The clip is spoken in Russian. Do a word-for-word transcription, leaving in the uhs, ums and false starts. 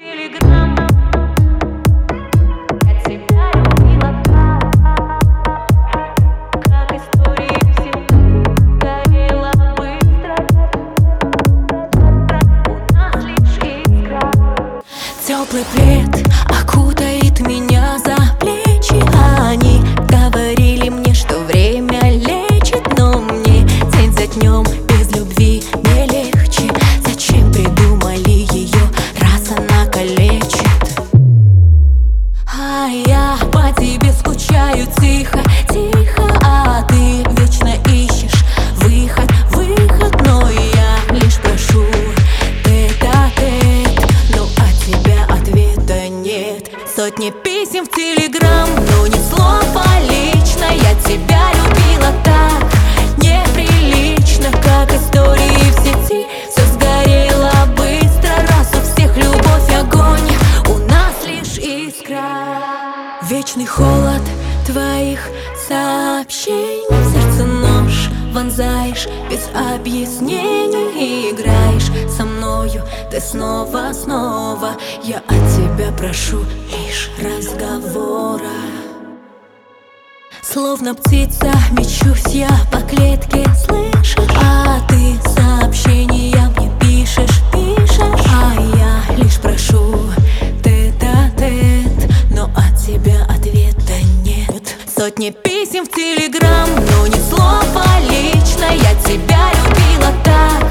Телеграм. Я тебя любила так, как истории всегда горела быстро. У нас лишь искра. Теплый плед окутает меня за плечи. Они говорили мне, что время лечит, но мне день за днем без любви не легче. Зачем придумали ее, раз она калечит? А я по тебе скучаю тихо, тихо, а ты вечно ищешь выход, выход. Но я лишь прошу тет-а-тет, но от тебя ответа нет. Сотни писем в телеграм, но ни слова лично. Я тебя любила так неприлично, как истории в сети. Все сгорело быстро, раз у всех любовь огонь, у нас лишь искра. Вечный холод твоих сообщений, в сердце нож вонзаешь без объяснений. И играешь со мною ты снова, снова. Я от тебя прошу лишь разговора. Словно птица мечусь я по клетке, слышишь? А ты сообщения мне пишешь, пишешь. А я лишь прошу тет-а-тет, но от тебя ответа нет. Сотни писем в телеграм, но ни слова лично. Я тебя любила так